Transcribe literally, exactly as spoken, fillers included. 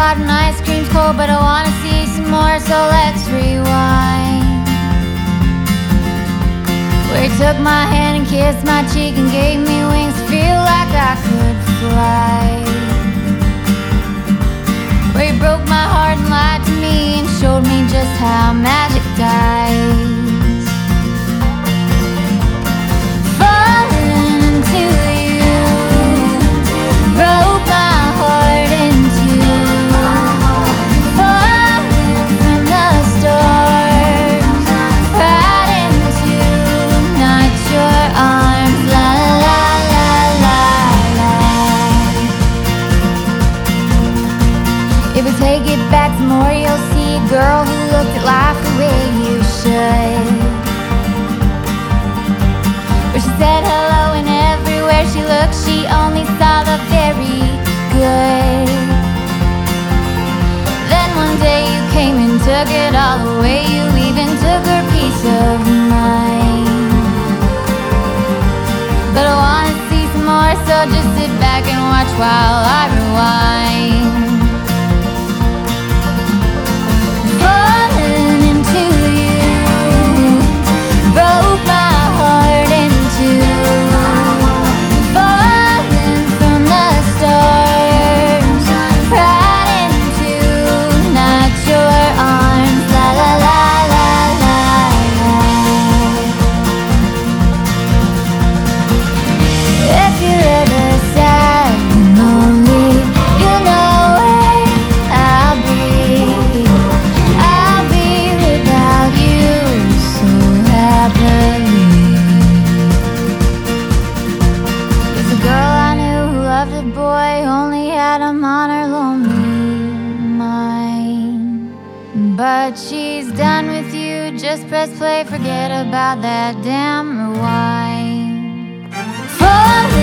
hot and ice cream's cold, but I wanna see some more, so let's rewind. Where he took my hand and kissed my cheek and gave me wings to feel like I could fly. Where he broke my heart and lied to me and showed me just how magic dies. Falling into you, broke my heart in two. Falling from the stars, right into not your arms. La la la la la. If we take it back some more, you'll see a girl who looked at life the way you should. Where she said hello and everywhere she looked she only saw the very good. Then one day you came and took it all away. You even took her peace of mind. But I wanna see some more, so just sit back and watch while I rewind. Falling into you, broke my heart in two. Falling from the stars, right into not your arms. La la la la la la. If you're ever sad and lonely, you know where I'll be. I'll be without you so happily. There's a girl I knew who loved a boy, only had him on her lonely mind. But she's done with you, just press play, forget about that damn rewind. Falling